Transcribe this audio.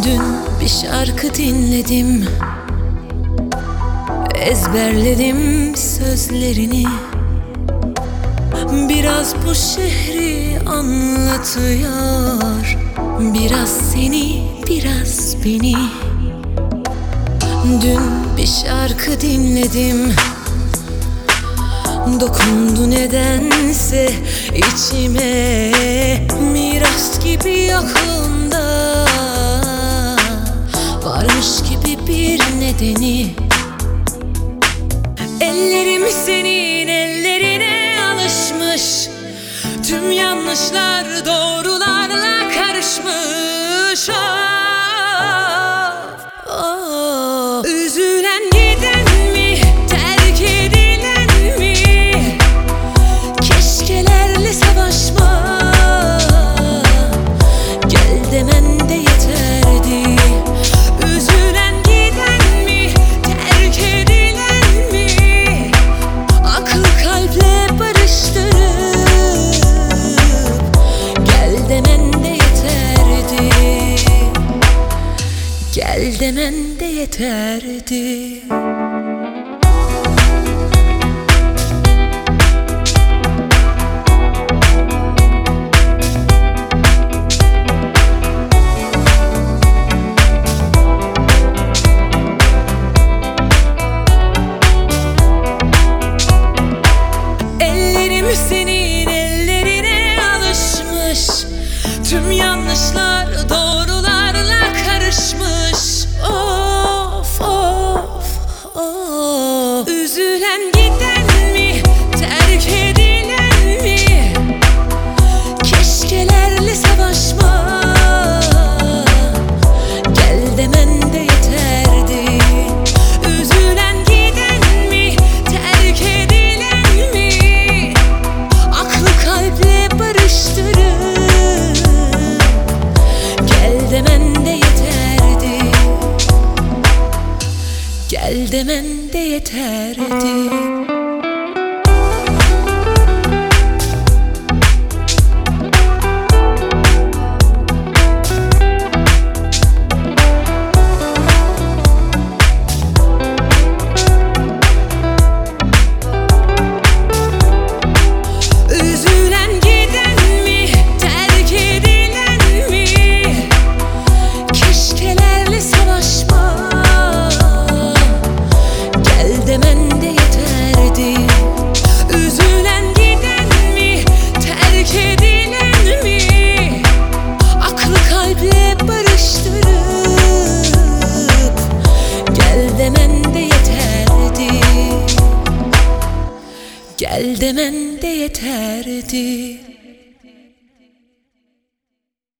Dün bir şarkı dinledim, ezberledim sözlerini. Biraz bu şehri anlatıyor, biraz seni, biraz beni. Dün bir şarkı dinledim, dokundu nedense içime. Miras gibi aklımda varmış gibi bir nedeni. Ellerim senin ellerine alışmış, tüm yanlışlar doğrularla karışmış. Üzülen giden mi, terk edilen mi? Keşkelerle savaşma, gel demen de yeterdi. Üzülen giden mi, terk edilen mi? Akıl kalple barıştırıp gel demen de yeterdi. Gel demen de yeterdi. Ellerim senin ellerine alışmış, tüm yanlışlar doğrularla karışmış. Of of of. Üzülen giden mi, terk edilen mi? Keşkelerle savaşma, gel demen de yeterdi. Üzülen giden mi, terk edilen mi? Aklı kalple barıştırıp gel demen de yeterdi. Gel demen de yeterdi. Üzülen giden mi, terk edilen mi? Keşkelerle savaşma, gel demen de yeterdi. Üzülen giden mi, terk edilen mi? Aklı kalple barıştırıp gel demen de yeterdi. Gel demen de yeterdi.